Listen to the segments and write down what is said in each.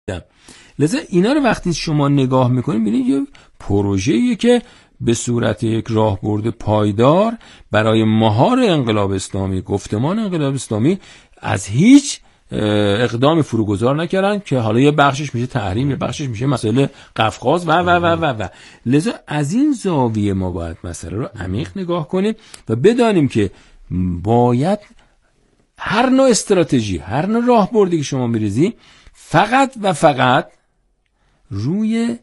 لذا اینا رو وقتی شما نگاه میکنید ببینید یه پروژه‌ایه که به صورت یک راهبرد پایدار برای مهار انقلاب اسلامی، گفتمان انقلاب اسلامی از هیچ اقدام فروگذار نکردن که حالا یه بخشش میشه تحریم، یه بخشش میشه مسئله قفقاز و لذا از این زاویه ما باید مسئله رو عمیق نگاه کنیم و بدانیم که باید هر نوع استراتژی، هر نوع راهبردی که شما میریزی فقط و فقط روی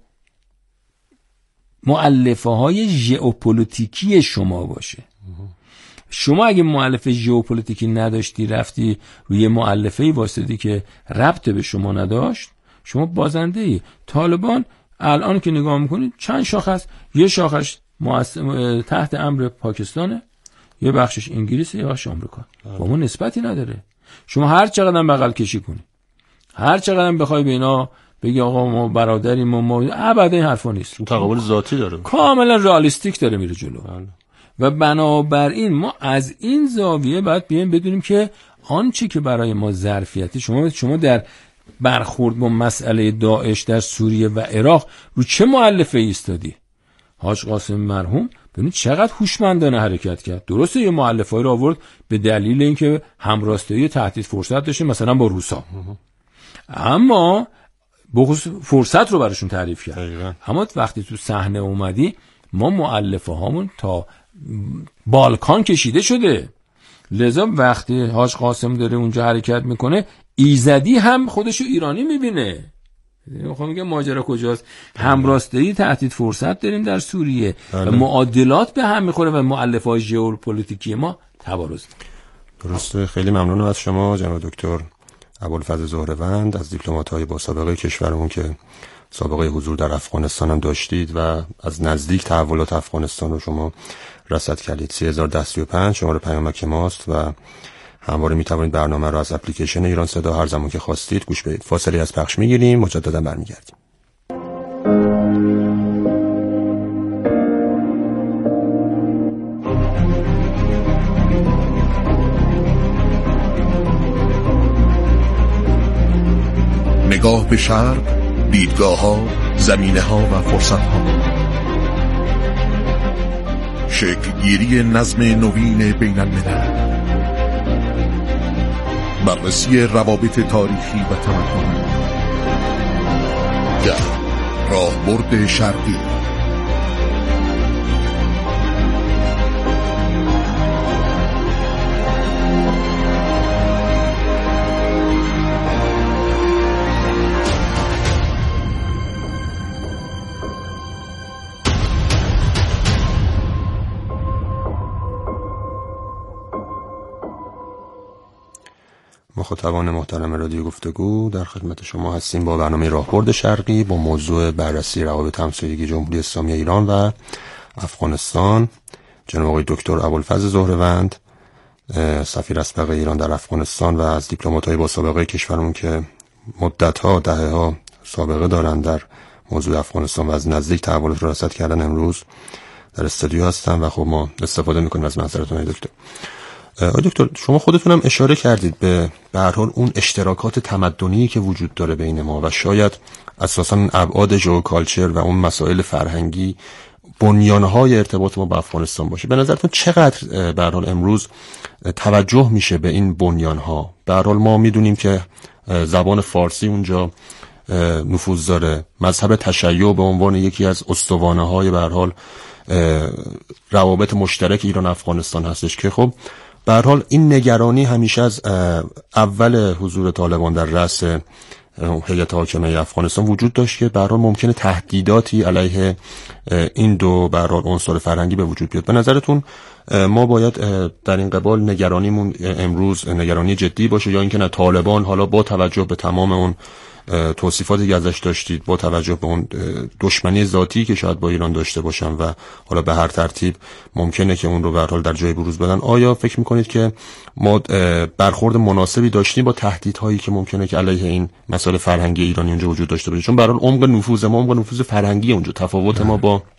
مؤلفه های ژئوپلیتیکی شما باشه. شما اگه مؤلفه ژئوپلیتیکی نداشتی رفتی روی مؤلفه‌ای واسطی که ربط به شما نداشت، شما بازنده‌ای. طالبان الان که نگاه میکنید چند شاخه است، یه شاخش تحت امر پاکستانه، یه بخشش انگلیسه، یه بخشش آمریکا. با ما نسبتی نداره. شما هر چقدر بغل کشی کنی، هر چقدر بخوای به اینا بگی آقا ما برادریم، ما ابدا این حرفا نیست. تقابل ذاتی داره، کاملا رئالیستیک داره میره جلو. و بنابراین ما از این زاویه باید بیایم بدونیم که آنچه که برای ما ظرفیتی، شما در برخورد با مسئله داعش در سوریه و عراق رو چه مؤلفه ایستادی؟ حاج قاسم مرحوم ببینید چقدر هوشمندانه حرکت کرد. درسته یه مؤلفه‌ای رو آورد به دلیل اینکه همراستایی تهدید فرصت داشته مثلا با روسا، اما فرصت رو براشون تعریف کرد. اما وقتی تو صحنه اومدی ما مؤلفه هامون تا بالکان کشیده شده. لذا وقتی حاج قاسم داره اونجا حرکت میکنه ایزدی هم خودشو ایرانی میبینه. میخوام میگم ماجرا کجاست؟ همراستایی تهدید فرصت داریم در سوریه و معادلات به هم میخوره و مؤلفه های ژئوپلیتیکی ما تبارز. درسته. خیلی ممنونم از شما جناب دکتر ابوالفضل زهره‌وند، از دیپلمات‌های با سابقه کشورمون که سابقه حضور در افغانستان هم داشتید و از نزدیک تحولات افغانستان رو شما رصد کردید. 3035 شماره پیامک ماست و همواره میتوانید برنامه رو از اپلیکیشن ایران صدا هر زمان که خواستید گوش بدید. فاصله از پخش میگیریم، مجددا برمیگردیم. نگاه به شرق، دیدگاه ها، زمینه ها و فرصت ها، شکل گیری نظم نوین بین الملل، بررسی روابط تاریخی و تمدنی در راهبرد شرقی. مخاطبان محترم رادیو گفتگو، در خدمت شما هستیم با برنامه راهبرد شرقی با موضوع بررسی روابط همسایگی جمهوری اسلامی ایران و افغانستان. جناب آقای دکتر ابوالفضل زهره‌وند، سفیر اسبق ایران در افغانستان و از دیپلمات‌های با سابقه کشورمون که مدت‌ها، دهه‌ها سابقه دارند در موضوع افغانستان و از نزدیک تحولات رو رصد کردن، امروز در استودیو هستن و خب ما استفاده می‌کنیم از معذرتون دکتر. دکتر شما خودتون هم اشاره کردید به هر حال اون اشتراکات تمدنی که وجود داره بین ما و شاید اساساً ابعاد ژئوکالچر و اون مسائل فرهنگی بنیانهای ارتباط ما با افغانستان باشه. به نظرتون چقدر به هر حال امروز توجه میشه به این بنیانها؟ به هر حال ما میدونیم که زبان فارسی اونجا نفوذ داره، مذهب تشیع به عنوان یکی از استوانه‌های به هر حال روابط مشترک ایران و افغانستان هستش که خب به هر حال این نگرانی همیشه از اول حضور طالبان در رأس هیئت حاکمه افغانستان وجود داشت که به هر حال ممکنه تهدیداتی علیه این دو به هر حال عنصر فرهنگی به وجود بیاد. به نظرتون ما باید در این قبال نگرانیمون امروز نگرانی جدی باشه یا اینکه نه طالبان حالا با توجه به تمام اون توصیفاتی که ازش داشتید، با توجه به اون دشمنی ذاتی که شاید با ایران داشته باشن و حالا به هر ترتیب ممکنه که اون رو به هر حال در جای بروز بدن، آیا فکر میکنید که ما برخورد مناسبی داشتیم با تهدیدهایی که ممکنه که علیه این مسائل فرهنگی ایرانی اونجا وجود داشته باشه؟ چون به هر حال عمق نفوذ ما، عمق نفوذ فرهنگی اونجا، تفاوت ما با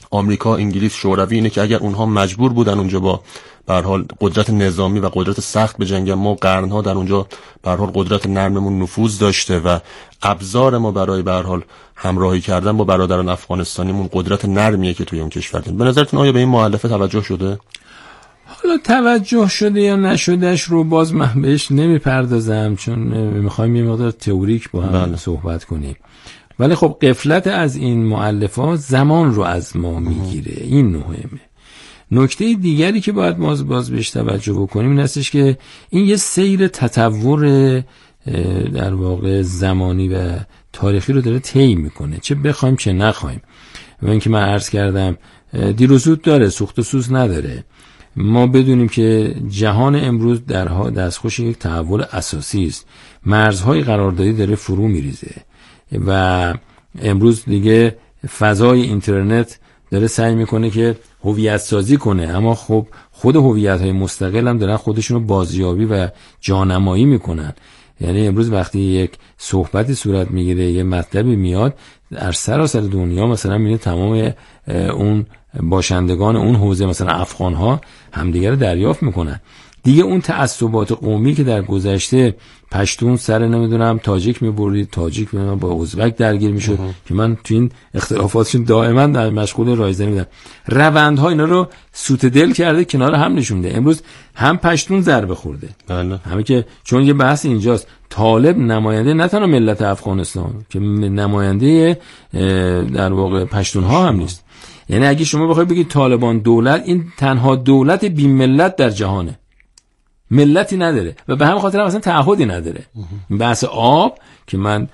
آمریکا، انگلیس، شوروی اینه که اگر اونها مجبور بودن اونجا با به هر حال قدرت نظامی و قدرت سخت بجنگن، ما قرنها در اونجا به هر حال قدرت نرممون نفوذ داشته و ابزار ما برای به هر حال همراهی کردن با برادران افغانستانیمون قدرت نرمیه که توی اون کشور داریم. به نظرتون آیا به این مؤلفه توجه شده؟ حالا توجه شده یا نشدهش رو باز من بهش نمیپردازم، چون میخوایم یه مقدار تئوریک با هم صحبت کنیم. ولی خب غفلت از این مؤلفات زمان رو از ما میگیره، این مهمه. نکته دیگری که باید باز بهش توجه بکنیم این هستش که این یه سیر تطور در واقع زمانی و تاریخی رو داره طی میکنه، چه بخوایم چه نخوایم. و اینکه من عرض کردم دیر و زود داره، سوخت و سوز نداره. ما بدونیم که جهان امروز در دستخوش یک تحول اساسی است. مرزهای قراردادی داره فرو میریزه و امروز دیگه فضای اینترنت داره سعی میکنه که هویت سازی کنه، اما خب خود هویت‌های مستقل هم دارن خودشونو بازیابی و جانمایی میکنن. یعنی امروز وقتی یک صحبتی صورت میگیره، یه مطلبی میاد، در سراسر دنیا مثلا میبینید تمام اون باشندگان اون حوزه مثلا افغان‌ها همدیگه رو دریافت میکنن. دیگه اون تعصبات قومی که در گذشته پشتون سر نمیدونم تاجیک میبرید، تاجیک با ازبک درگیر میشد که من تو این اختلافاتشون دائما در مشغول رایزنی بودم، روندها اینا رو سوت دل کرده، کنار هم نشونده. امروز هم پشتون ضربه خورده، همه که چون یه بحث اینجاست، طالب نماینده نه تنها ملت افغانستان که نماینده در واقع پشتونها هم نیست. یعنی اگه شما بخواید بگید طالبان دولت، این تنها دولت بی ملت در جهانه، ملتی نداره و به همین خاطر هم اصلا تعهدی نداره. بحث آب که من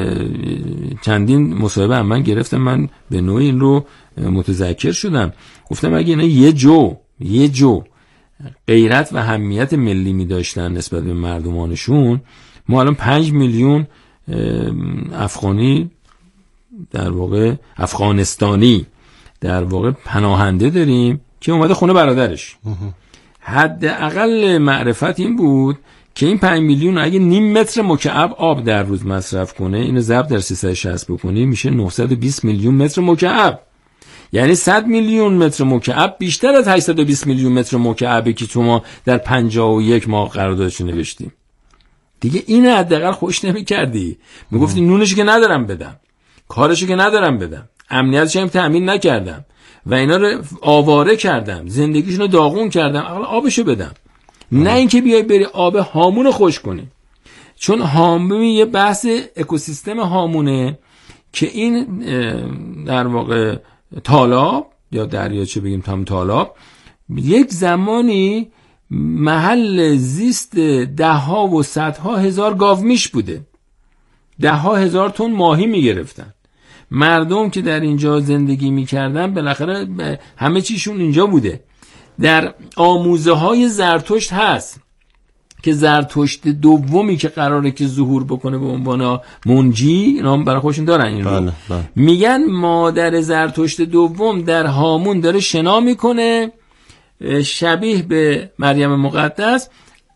چندین مصاحبه هم من گرفتم، من به نوعی این رو متذکر شدم، گفتم اگه اینا یه جو غیرت و حمیت ملی می داشتن نسبت به مردمانشون، ما الان 5 میلیون افغانی در واقع افغانستانی در واقع پناهنده داریم که اومده خونه برادرش. حداقل معرفت این بود که این 5 میلیون اگه نیم متر مکعب آب در روز مصرف کنه، اینو ضرب در 360 بکنی میشه 920 میلیون متر مکعب. یعنی 100 میلیون متر مکعب بیشتر از 820 میلیون متر مکعبی که تو ما در 51 ماه قراردادش نوشتیم. دیگه این حداقل خوش نمی‌کردی، میگفتی نونش که ندارم بدم، کارش که ندارم بدم، امنیتش هم تامین نکردم و اینا رو آواره کردم، زندگیشونو داغون کردم، آبشو بدم. نه اینکه بیای بری آب هامون خوش کنی، چون هامون یه بحث اکوسیستم هامونه که این در واقع تالاب یا دریاچه بگیم تام تالاب یک زمانی محل زیست ده‌ها و صدها هزار گاومیش بوده، 10,000 تن ماهی میگرفتن. مردم که در اینجا زندگی میکردن بالاخره همه چیشون اینجا بوده. در آموزه های زرتشت هست که زرتشت دومی که قراره که ظهور بکنه به عنوان منجی، نام برای خودشون دارن این رو. بله. میگن مادر زرتشت دوم در هامون داره شنا میکنه شبیه به مریم مقدس،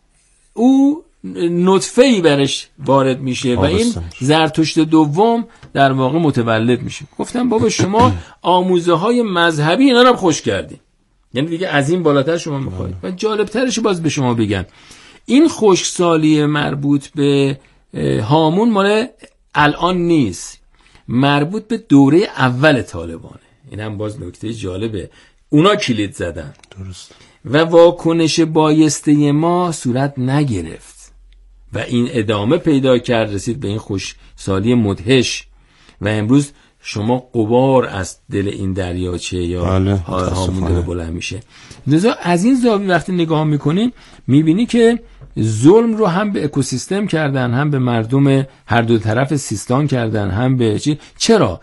او نطفه‌ای برش وارد میشه و این زرتشت دوم در واقع متولد میشه. گفتم بابا شما آموزه های مذهبی اینا رو خوش کردین، یعنی دیگه از این بالاتر شما میخواید. و جالبترش باز به شما بگم، این خشکسالی مربوط به هامون مال الان نیست، مربوط به دوره اول طالبانه. این هم باز نکته جالبه، اونا کلید زدن درست و واکنش بایسته ما صورت نگرفت و این ادامه پیدا کرد، رسید به این خشکسالی مدهش و امروز شما غبار از دل این دریاچه یا هامون داره بلند میشه. لذا از این زاویه وقتی نگاه میکنیم میبینی که ظلم رو هم به اکوسیستم کردن، هم به مردم هر دو طرف سیستان کردن، هم به چرا؟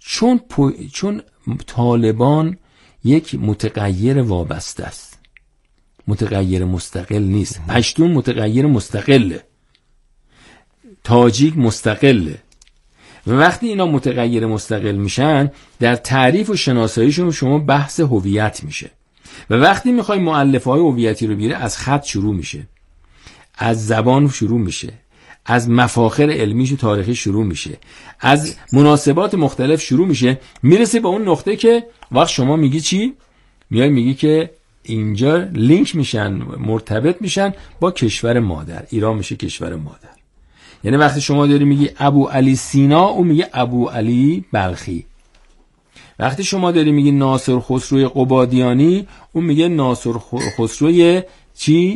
چون طالبان یک متغیر وابسته است، متغیر مستقل نیست. پشتون متغیر مستقله، تاجیک مستقله و وقتی اینا متغیر مستقل میشن در تعریف و شناساییشون شما بحث هویت میشه و وقتی میخوای مؤلفه‌های هویتی رو بیاره از خط شروع میشه، از زبان شروع میشه، از مفاخر علمیش و تاریخی شروع میشه، از مناسبات مختلف شروع میشه، میرسه به اون نقطه که وقت شما میگی چی؟ میگی که اینجا لینک میشن، مرتبط میشن با کشور مادر. ایران میشه کشور مادر. یعنی وقتی شما داری میگی ابو علی سینا، اون میگه ابو علی بلخی. وقتی شما داری میگی ناصر خسروی قبادیانی، اون میگه ناصر خسروی چی؟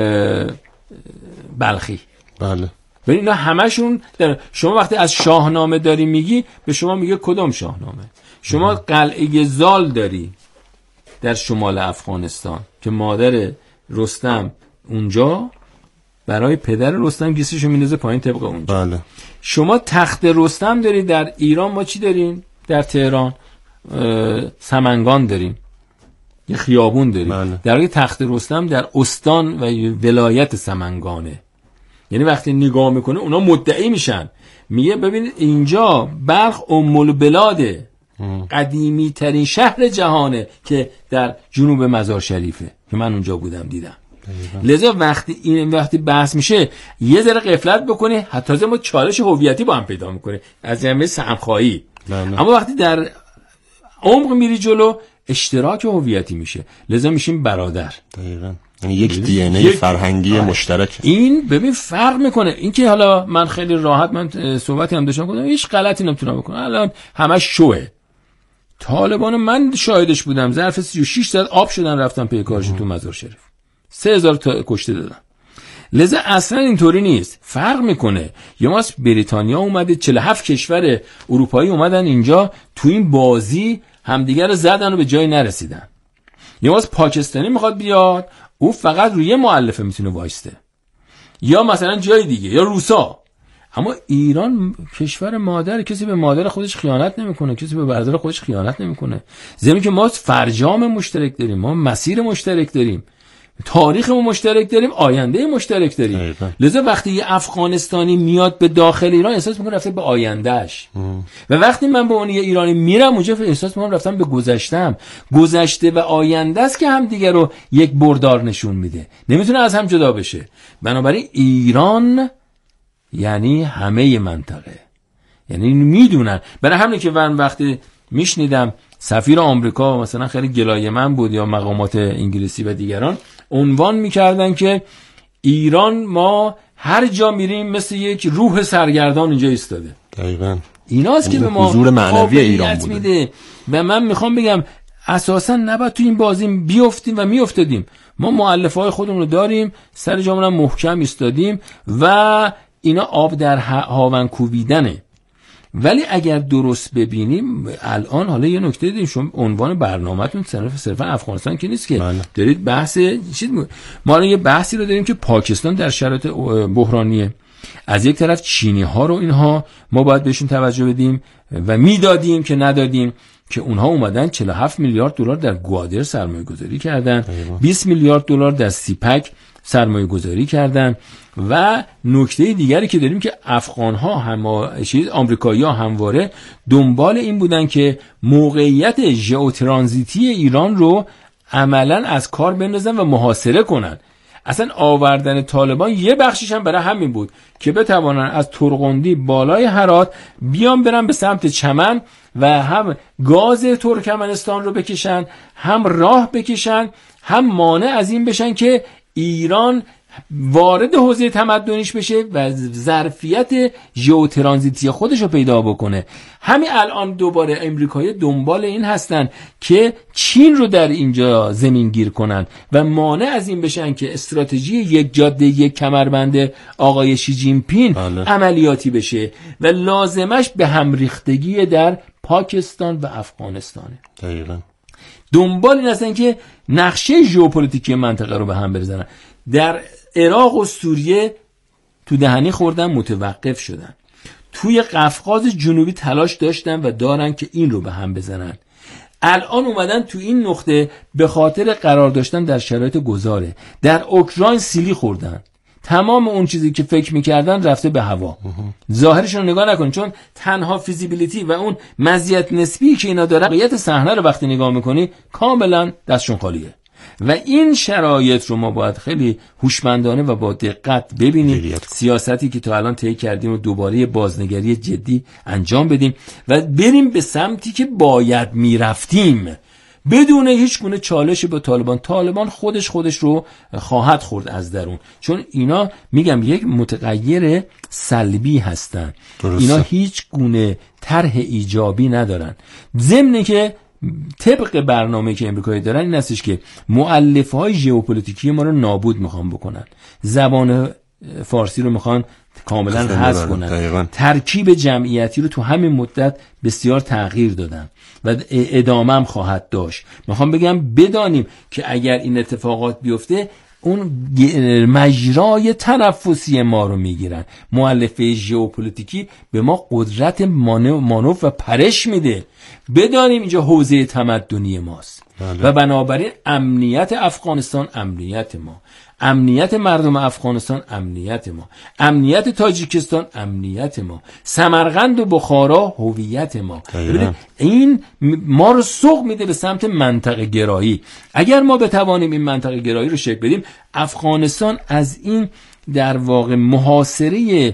بلخی. بله. ببین اینا همشون شما وقتی از شاهنامه داری میگی، به شما میگه کدام شاهنامه؟ شما قلعه زال داری در شمال افغانستان که مادر رستم اونجا برای پدر رستم گیسشو میندازه پایین طبق اونجا. بله. شما تخت رستم داری در ایران. ما چی داریم؟ در تهران سمنگان داریم، یه خیابون داریم. بله. در واقع تخت رستم در استان و ولایت سمنگانه. یعنی وقتی نگاه میکنه اونا مدعی میشن، میگه ببین اینجا بلخ ام البلاده، قدیمی ترین شهر جهانه که در جنوب مزار شریفه که من اونجا بودم دیدم. لذا وقتی بحث میشه یه ذره غفلت بکنه، حتی ما چالش هویتی با هم پیدا میکنه از جنبه سهمخواهی. اما وقتی در عمق میری جلو اشتراک هویتی میشه، لذا میشیم برادر. دقیقاً. یعنی یک دی ان ای فرهنگی مشترک. این ببین فرق میکنه. این که حالا من خیلی راحت من صحبتی هم داشتم گفتم هیچ غلطی نمیتونم بکنم، الان همش شوه. طالبان من شاهدش بودم، ظرف 36 ساعت آب شدن رفتن پیکارشون تو مزار شریف، 3000 تا کشته دادن. لذا اصلا اینطوری نیست، فرق میکنه. یا ما بریتانیا اومده، 47 کشور اروپایی اومدن اینجا، تو این بازی همدیگر رو زدن و به جای نرسیدن. یا ما پاکستانی میخواد بیاد، او فقط روی مؤلفه میتونه وایسته، یا مثلا جای دیگه، یا روسا. اما ایران کشور مادر، کسی به مادر خودش خیانت نمیکنه، کسی به برادر خودش خیانت نمیکنه. زمین که ما فرجام مشترک داریم، ما مسیر مشترک داریم، تاریخ مشترک داریم، آینده مشترک داریم. لذا وقتی یه افغانستانی میاد به داخل ایران احساس میکنه رفته به آیندهش، و وقتی من به اون یه ایرانی میرم اونجا احساس میکنم رفتم به گذشتم. گذشته و آینده است که هم دیگه رو یک بردار نشون میده، نمیتونه از هم جدا بشه. بنابراین ایران یعنی همه منطقه، یعنی میدونن. برای همین که من وقتی میشنیدم سفیر آمریکا مثلا خیلی گلایه من بود، یا مقامات انگلیسی و دیگران عنوان میکردن که ایران، ما هر جا میریم مثل یک روح سرگردان اینجا ایستاده. دقیقاً ایناست که به ما حضور معنوی ایران بوده. میده. و من میخوام بگم اساسا نباید تو این بازی بیفتیم و میافتادیم. ما مؤلفه‌های خودمون رو داریم، سر جامون هم محکم ایستادیم و اینا آب در هاون کوبیدنه. ولی اگر درست ببینیم الان، حالا یه نکته دیدیم، شما عنوان برنامه‌تون صرفا افغانستان که نیست که دارید بحث چیز. ما الان یه بحثی رو داریم که پاکستان در شرایط بحرانیه. از یک طرف چینی ها رو اینها ما باید بهشون توجه بدیم و میدادیم که ندادیم، که اونها اومدن 47 میلیارد دلار در گوادر سرمایه گذاری کردن، 20 میلیارد دلار در سیپک سرمایه گذاری کردن. و نکته دیگری که داریم که افغان‌ها آمریکایی‌ها همواره دنبال این بودن که موقعیت ژئوترانزیتی ایران رو عملاً از کار بندازن و محاصره کنن. اصلا آوردن طالبان یه بخشش هم برای همین بود که بتوانن از ترغندی بالای هرات بیان برن به سمت چمن و هم گاز ترکمنستان رو بکشن، هم راه بکشن، هم مانع از این بشن که ایران وارد حوزه تمدنیش بشه و ظرفیت ژئوترانزیتی خودش رو پیدا بکنه. همین الان دوباره امریکایی دنبال این هستن که چین رو در اینجا زمین گیر کنن و مانع از این بشن که استراتژی یک جاده یک کمربند آقای شی جین پین عملیاتی بشه و لازمش به هم ریختگی در پاکستان و افغانستانه. دقیقاً دنبال این هستن که نقشه ژئوپلیتیکی منطقه رو به هم بزنن. در عراق و سوریه تو دهنی خوردن، متوقف شدن. توی قفقاز جنوبی تلاش داشتن و دارن که این رو به هم بزنن. الان اومدن تو این نقطه به خاطر قرار داشتن در شرایط گذاره. در اوکراین سیلی خوردن. تمام اون چیزی که فکر میکردن رفته به هوا. ظاهرشون رو نگاه نکن، چون تنها فیزیبیلیتی و اون مزیت نسبی که اینا داره، واقعیت صحنه رو وقتی نگاه میکنی کاملا دستشون خالیه. و این شرایط رو ما باید خیلی هوشمندانه و با دقت ببینیم، سیاستی که تا الان طی کردیم و دوباره بازنگری جدی انجام بدیم و بریم به سمتی که باید میرفتیم بدون هیچ گونه چالش به طالبان خودش رو خواهد خورد از درون، چون اینا میگم یک متغیر سلبی هستن. اینا هیچ گونه طرح ایجابی ندارن، ضمن که طبق برنامه‌ای که امریکایی دارن این هستش که مؤلفه‌های ژئوپلیتیکی ما رو نابود میخوان بکنن، زبان فارسی رو میخوان کاملا حذف کنن، ترکیب جمعیتی رو تو همین مدت بسیار تغییر دادن و ادامه هم خواهد داشت. میخوام بگم بدانیم که اگر این اتفاقات بیفته اون مجرای تنفسی ما رو میگیرن. مؤلفه ژئوپلیتیکی به ما قدرت مانور و پرش میده. بدانیم اینجا حوزه تمدنی ماست و بنابراین امنیت افغانستان امنیت ما، امنیت مردم افغانستان امنیت ما، امنیت تاجیکستان امنیت ما، سمرقند و بخارا هویت ما. این ما رو سوق میده به سمت منطقه گرایی. اگر ما بتوانیم این منطقه گرایی رو شکل بدیم، افغانستان از این در واقع محاصره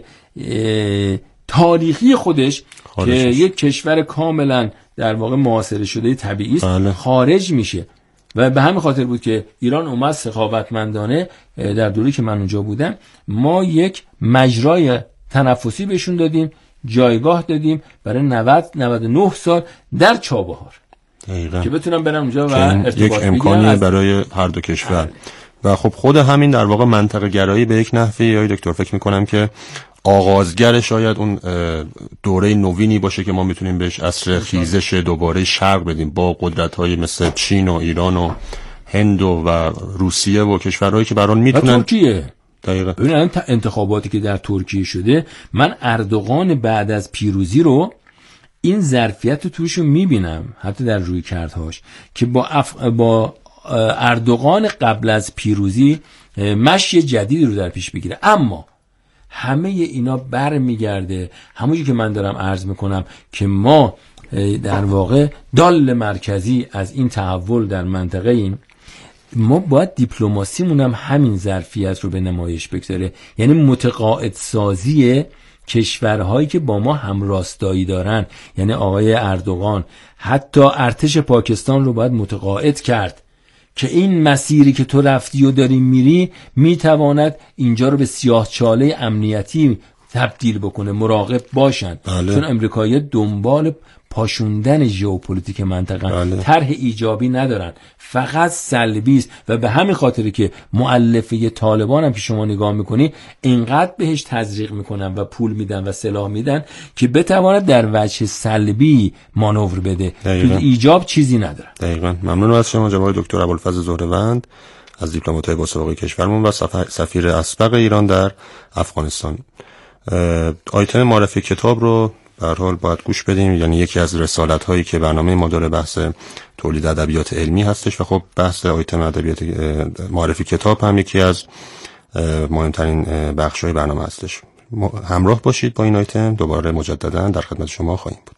تاریخی خودش که یک کشور کاملا در واقع محاصره شده طبیعی است خارج میشه. و به همین خاطر بود که ایران اومد سخاوتمندانه در دوری که من اونجا بودم ما یک مجرای تنفسی بهشون دادیم، جایگاه دادیم برای 99 سال در چابهار که بتونم برم اونجا و ارتباط یک امکانی برای هر دو کشور. و خب خود همین در واقع منطقه گرایی به یک نحوی یا دکتر فکر میکنم که آغازگر شاید اون دوره نوینی باشه که ما میتونیم بهش عصر خیزش دوباره شرق بدیم با قدرت‌های مثل چین و ایران و هند و روسیه و کشورهایی که بران میتونن. ترکیه دقیقاً ببینید انتخاباتی که در ترکیه شده، من اردوغان بعد از پیروزی رو این ظرفیت رو توشو میبینم، حتی در روی کردهاش که با اردوغان قبل از پیروزی مشی جدید رو در پیش بگیره. اما همه اینا برمیگرده همونجوری که من دارم عرض میکنم که ما در واقع دال مرکزی از این تحول در منطقه ایم. ما باید دیپلماسیمون هم همین ظرفیت رو به نمایش بگذاره، یعنی متقاعد سازی کشورهایی که با ما همراستایی دارن، یعنی آقای اردوغان حتی ارتش پاکستان رو باید متقاعد کرد که این مسیری که تو رفتی و داری میری میتواند اینجا رو به سیاهچاله امنیتی تبدیل بکنه، مراقب باشن. چون امریکایی دنبال پاشوندن ژئوپلیتیک منطقه طرح ایجابی ندارن، فقط سلبی است. و به همین خاطری که مؤلفه طالبان هم که شما نگاه میکنی اینقدر بهش تزریق میکنن و پول میدن و سلاح میدن که بتواند در وجه سلبی مانور بده، تو ایجاب چیزی نداره. دقیقاً. ممنون از شما جناب دکتر ابوالفضل زهره‌وند از دیپلمات‌های با سابقه کشورمون و سفیر اسبق ایران در افغانستان. آیتم معرفی کتاب رو به هر حال باید گوش بدیم، یعنی یکی از رسالت هایی که برنامه ما داره بحث تولید ادبیات علمی هستش و خب بحث آیتم ادبیات معرفی کتاب هم یکی از مهمترین بخش‌های برنامه هستش. همراه باشید با این آیتم، دوباره مجددا در خدمت شما خواهیم بود.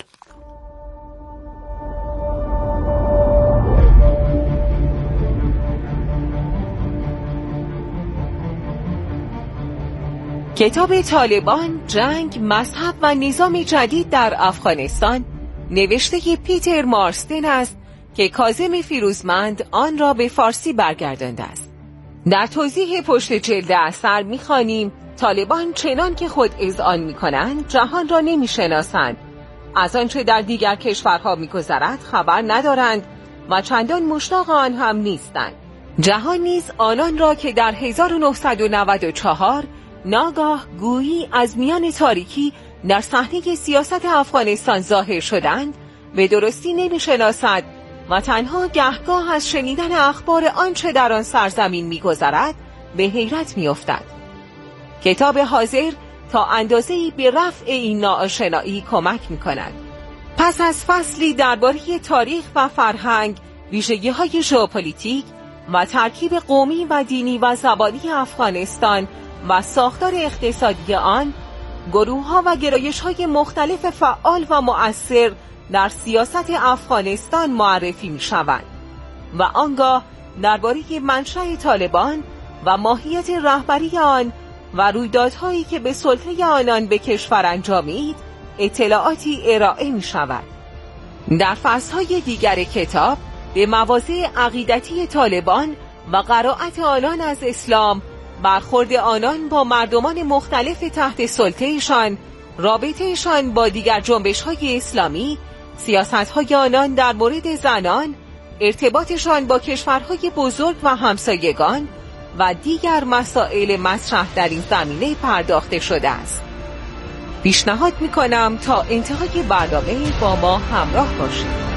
کتاب طالبان، جنگ، مذهب و نظام جدید در افغانستان نوشته پیتر مارستن است که کاظم فیروزمند آن را به فارسی برگردانده است. در توضیح پشت جلد اثر می‌خوانیم طالبان چنان که خود اذعان می‌کنند جهان را نمی‌شناسند، از آنچه در دیگر کشورها می‌گذرد خبر ندارند و چندان مشتاق آن هم نیستند. جهان نیز آنان را که در 1994 ناگاه گویی از میان تاریکی در صحنه سیاست افغانستان ظاهر شدند به درستی نمی‌شناسد و تنها گهگاه از شنیدن اخبار آنچه در آن سرزمین می‌گذرد به حیرت می‌افتد. کتاب حاضر تا اندازه‌ای به رفع این ناآشنایی کمک می‌کند. پس از فصلی درباره تاریخ و فرهنگ، ویژگی‌های ژئوپلیتیک و ترکیب قومی و دینی و زبانی افغانستان و ساختار اقتصادی آن، گروه‌ها و گرایش‌های مختلف فعال و مؤثر در سیاست افغانستان معرفی می‌شوند و آنگاه درباره منشأ طالبان و ماهیت رهبری آن و رویدادهایی که به سلطه آنان به کشور انجامید اطلاعاتی ارائه می شود. در فصلهای دیگر کتاب به مواضع عقیدتی طالبان و قرائت آنان از اسلام، برخورد آنان با مردمان مختلف تحت سلطه‌شان، رابطه‌شان با دیگر جنبش‌های اسلامی، سیاست‌های آنان در مورد زنان، ارتباطشان با کشورهای بزرگ و همسایگان و دیگر مسائل مطرح در این زمینه پرداخته شده است. پیشنهاد می‌کنم تا انتهای برنامه با ما همراه باشید.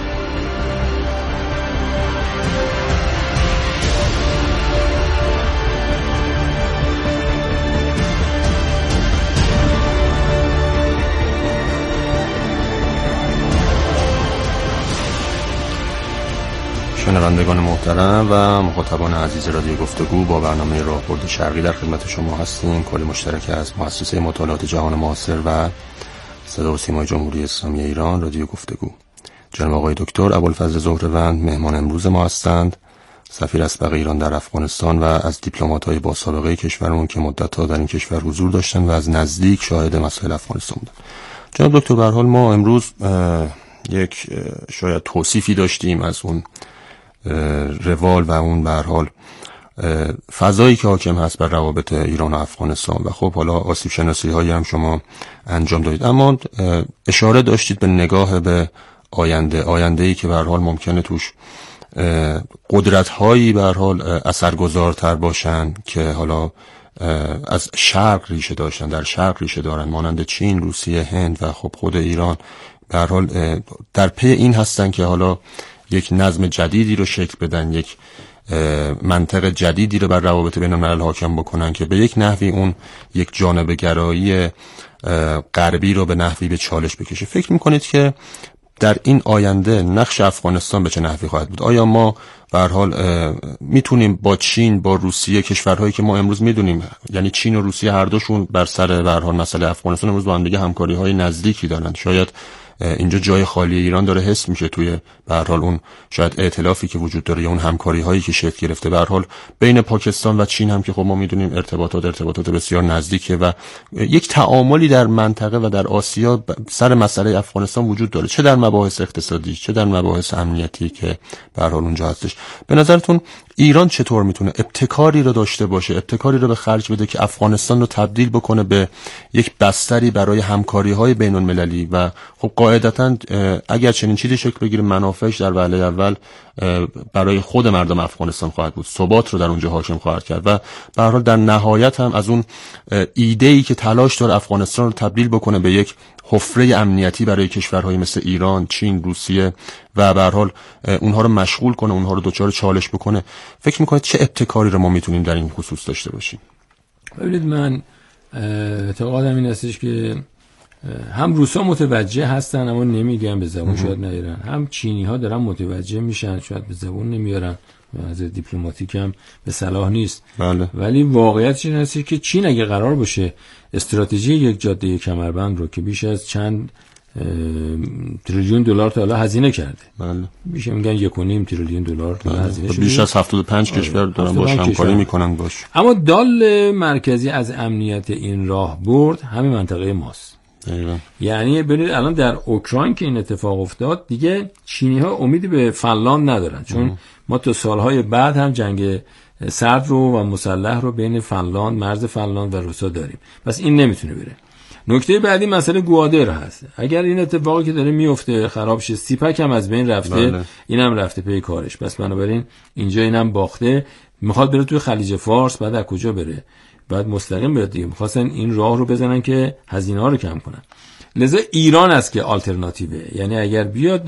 شنوندگان محترم و مخاطبان عزیز رادیو گفتگو، با برنامه راهبرد شرقی در خدمت شما هستیم. کاری مشترک از مؤسسه مطالعات جهان معاصر و صدا و سیمای جمهوری اسلامی ایران، رادیو گفتگو. جناب آقای دکتر ابوالفضل زهره‌وند مهمان امروز ما هستند، سفیر اسبق ایران در افغانستان و از دیپلمات‌های با سابقه کشورمون که مدت‌ها در این کشور حضور داشتن و از نزدیک شاهد مسائل افغانستان بودن. جناب دکتر، به هر حال ما امروز یک شاید توصیفی داشتیم از اون روال و اون به هر حال فضایی که حاکم هست بر روابط ایران و افغانستان و خب حالا آسیب شناسی هایی هم شما انجام دادید، اما اشاره داشتید به نگاه به آینده‌ای که به هر حال ممکنه توش قدرت هایی به هر حال اثرگذارتر باشن که حالا از شرق ریشه داشتن، در شرق ریشه دارن، مانند چین، روسیه، هند و خب خود ایران به هر حال در پی این هستن که حالا یک نظم جدیدی رو شکل بدن، یک منطق جدیدی رو بر روابط بین الملل حاکم بکنن که به یک نحوی اون یک جانب گرایی غربی رو به نحوی به چالش بکشه. فکر میکنید که در این آینده نقش افغانستان به چه نحوی خواهد بود؟ آیا ما به هر حال میتونیم با چین، با روسیه، کشورهایی که ما امروز میدونیم یعنی چین و روسیه هر دوشون بر سر به هر حال مسئله افغانستان امروز با هم دیگه همکاری‌های نزدیکی دارن، شاید اینجا جای خالی ایران داره حس میشه توی به هر حال اون شاید ائتلافی که وجود داره یا اون همکاری هایی که شکل گرفته به هر حال بین پاکستان و چین هم که خب ما میدونیم ارتباطات بسیار نزدیکه و یک تعاملی در منطقه و در آسیا سر مسئله افغانستان وجود داره، چه در مباحث اقتصادی چه در مباحث امنیتی که به هر حال اونجا هستش. به نظرتون ایران چطور میتونه ابتکاری رو داشته باشه، ابتکاری رو به خرج بده که افغانستان رو تبدیل بکنه به یک بستری برای همکاری‌های بین‌المللی و خب قاعدتاً اگر چنین چیزی شکل بگیره منافعش در وهله اول برای خود مردم افغانستان خواهد بود، ثبات رو در اونجا حاکم خواهد کرد و به هر حال در نهایت هم از اون ایده‌ای که تلاش داره افغانستان رو تبدیل بکنه به یک حفره امنیتی برای کشورهای مثل ایران، چین، روسیه و به هر حال اونها رو مشغول کنه، اونها رو دوچار چالش بکنه. فکر می‌کنید چه ابتکاری رو ما میتونیم در این خصوص داشته باشیم؟ ببینید، من اعتقادم این هستش که هم روسا متوجه هستن اما نمیگن، به زبون شاید نیارن، هم چینی ها دارن متوجه میشن شاید به زبون نمیارن، از دیپلماتیک هم به صلاح نیست. بله. ولی واقعیت این هستی که چین اگه قرار باشه استراتژی یک جاده کمربند رو که بیش از چند تریلیون دلار تا حالا هزینه کرده، بله، میشه میگن 1.5 تریلیون دلار تا هزینه شده، بیش از 75 کشور دارن باش همکاری میکنن باش. اما دال مرکزی از امنیت این راه برد همین منطقه ماست. یعنی ببینید الان در اوکراین که این اتفاق افتاد دیگه چینی ها امیدی به فنلاند ندارن، چون ما تا سالهای بعد هم جنگ سرد رو و مسلح رو بین فنلاند، مرز فنلاند و روسا داریم، پس این نمیتونه بره. نکته بعدی مسئله گوادر هست. اگر این اتفاقی که داره میفته خراب شه، سیپک هم از بین رفته، بله. اینم رفته پی کارش، پس بنابراین اینجا اینم باخته، میخواد بره توی خلیج فارس، بعد از کجا بره؟ بعد مستقیم بره دیگه. میخواستن این راه رو بزنن که هزینه ها رو کم کنن. لذا ایران است که آلترناتیوه، یعنی اگر بیاد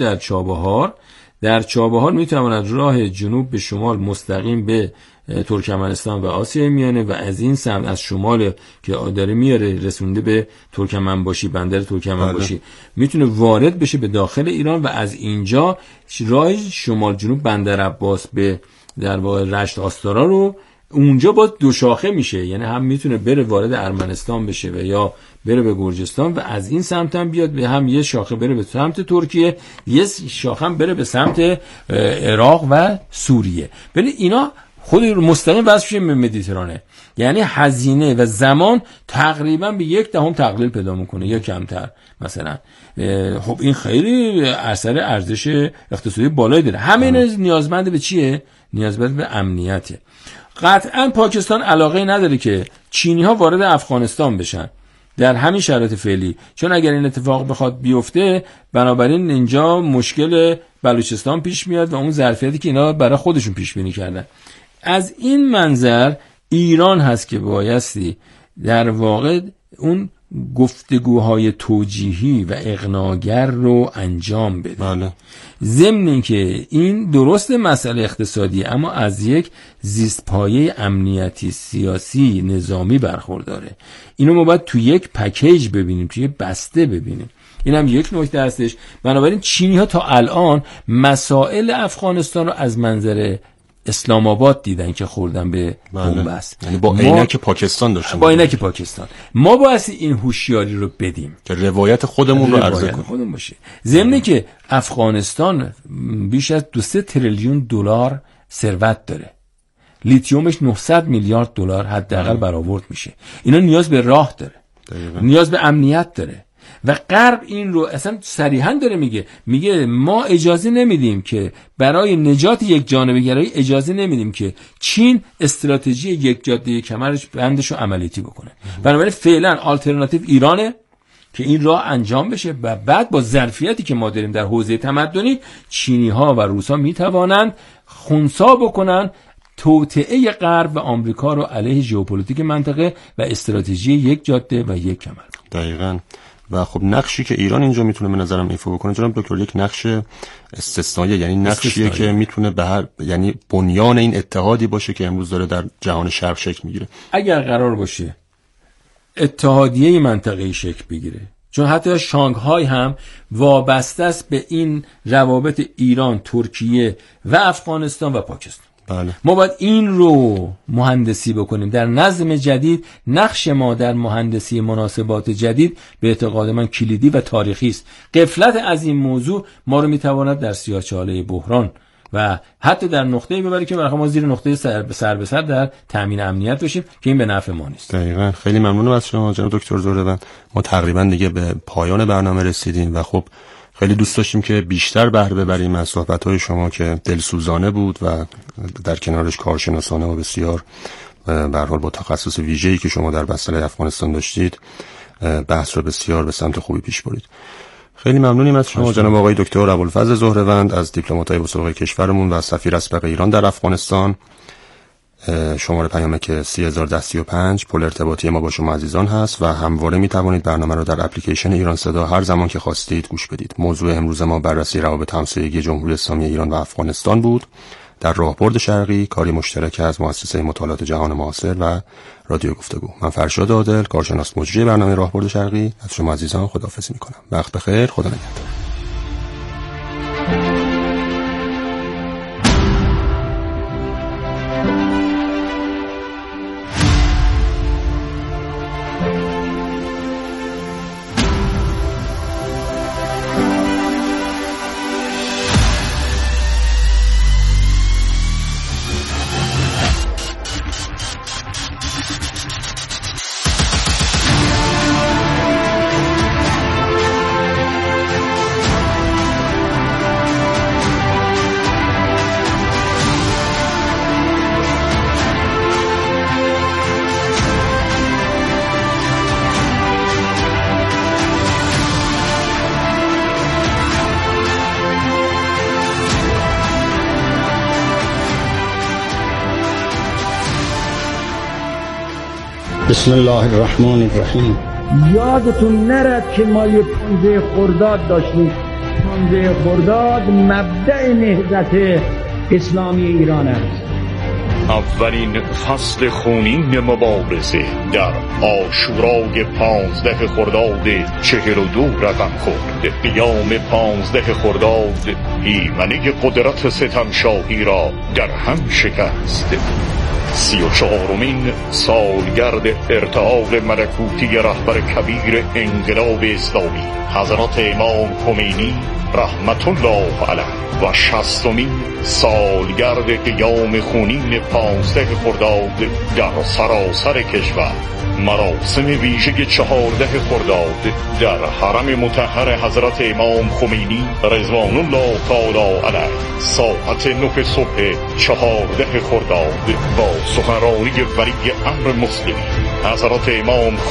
در چابهار میتواند راه جنوب به شمال مستقیم به ترکمنستان و آسیای میانه و از این سمت از شمال که داره میاره رسونده به ترکمنباشی، بندر ترکمنباشی، میتونه وارد بشه به داخل ایران و از اینجا راه شمال جنوب بندر عباس به در واقع رشت آستارا رو اونجا با دو شاخه میشه، یعنی هم میتونه بره وارد ارمنستان بشه و یا بره به گرجستان و از این سمت هم بیاد به هم یه شاخه بره به سمت ترکیه، یه شاخه هم بره به سمت عراق و سوریه. ولی اینا خود مستقیم وصل میشه به مدیترانه، یعنی هزینه و زمان تقریبا به 1/10 تقلیل پیدا میکنه یا کمتر مثلا. خب این خیلی اثر ارزش اقتصادی بالایی داره. همه اینا نیازمند به چیه؟ نیازمند به امنیته. قطعا پاکستان علاقه نداره که چینی ها وارد افغانستان بشن در همین شرایط فعلی، چون اگر این اتفاق بخواد بیفته بنابراین اینجا مشکل بلوچستان پیش میاد و اون ظرفیتی که اینا برای خودشون پیش بینی کردن. از این منظر ایران هست که بایستی در واقع اون گفتگوهای توجیهی و اقناگر رو انجام بده. بله. ضمن اینکه این درست مسئله اقتصادی اما از یک زیستپایه امنیتی، سیاسی، نظامی برخورداره. اینو ما باید تو یک پکیج ببینیم، توی بسته ببینیم. این هم یک نکته هستش. بنابراین چینی ها تا الان مسائل افغانستان رو از منظر اسلام آباد دیدن که خوردن به بنبست، یعنی با عینک پاکستان داشتن، با عینک پاکستان. ما باید این هوشیاری رو بدیم که روایت خودمون رو عرضه کنیم، خودمون باشه. ضمن که افغانستان بیش از 2-3 تریلیون دلار ثروت داره، لیتیومش 900 میلیارد دلار حداقل برآورد میشه. اینا نیاز به راه داره، نیاز به امنیت داره و غرب این رو اصلا صریحا داره میگه ما اجازه نمیدیم که برای نجات یک جانبه گرایی اجازه نمیدیم که چین استراتژی یک جاده کمرش بندشو عملیاتی بکنه. بنابراین فعلا آلترناتیو ایرانه که این راه انجام بشه و بعد با ظرفیتی که ما داریم در حوزه تمدنی چینی ها و روس ها میتوانند خنثی بکنن توطئه غرب و آمریکا رو علیه ژئوپلیتیک منطقه و استراتژی یک جاده و یک کمر. دقیقاً. و خب نقشی که ایران اینجا میتونه به نظرم ایفا بکنه جناب دکتر یک نقش استثنایی، یعنی نقشیه که میتونه یعنی بنیان این اتحادی باشه که امروز داره در جهان شرق شکل میگیره. اگر قرار باشه اتحادیه منطقه‌ای شکل بگیره، چون حتی شانگهای هم وابسته است به این روابط ایران، ترکیه و افغانستان و پاکستان. بله. ما باید این رو مهندسی بکنیم. در نظم جدید نقش ما در مهندسی مناسبات جدید به اعتقاد من کلیدی و تاریخی است. غفلت از این موضوع ما رو میتواند در سیاه‌چاله بحران و حتی در نقطه‌ای ببره که برای ما زیر نقطه سر به سر در تامین امنیت باشیم که این به نفع ما نیست. دقیقاً. خیلی ممنونم از شما جناب دکتر زهروند. ما تقریبا دیگه به پایان برنامه رسیدیم و خب خیلی دوست داشتیم که بیشتر بهره ببریم از صحبت‌های شما که دلسوزانه بود و در کنارش کارشناسانه و بسیار به هر حال با تخصص ویژه‌ای که شما در مسئله افغانستان داشتید بحث رو بسیار به سمت خوبی پیش برید. خیلی ممنونیم از شما جناب آقای دکتر ابوالفضل زهروند از دیپلمات‌های بزرگ کشورمون و سفیر اسبق ایران در افغانستان. شماره پیامک 30135 پل ارتباطی ما با شما عزیزان هست و همواره می توانید برنامه رو در اپلیکیشن ایران صدا هر زمان که خواستید گوش بدید. موضوع امروز ما بررسی روابط همسایگی جمهوری اسلامی ایران و افغانستان بود در راهبرد شرقی، کاری مشترک از مؤسسه مطالعات جهان معاصر و رادیو گفتگو. من فرشاد عادل، کارشناس مجری برنامه راهبرد شرقی، از شما عزیزان خداحافظی می‌کنم. وقت بخیر، خدا نگهدار. بسم الله الرحمن الرحیم. یادتون نرد که ما یه 15 خرداد داشتیم. 15 خرداد مبدأ نهضت اسلامی ایران است. اولین فصل خونین مبارزه در عاشورای 15 خرداد 42 رقم خورد. قیام 15 خرداد ایمنه قدرت ستمشاهی را در هم شکست. 34مین سالگرد ارتعال ملکوتی رهبر کبیر انقلاب اسلامی حضرت امام خمینی رحمت الله علیه و 60مین سالگرد قیام خونین 15 خرداد در سراسر کشور. مراسم ویژه 14 خرداد در حرم مطهر حضرت امام خمینی رضوان الله تعالی علیه ساعت 9 صبح 14 خرداد با سخنرانی ولی امر مسلمی حضرت امام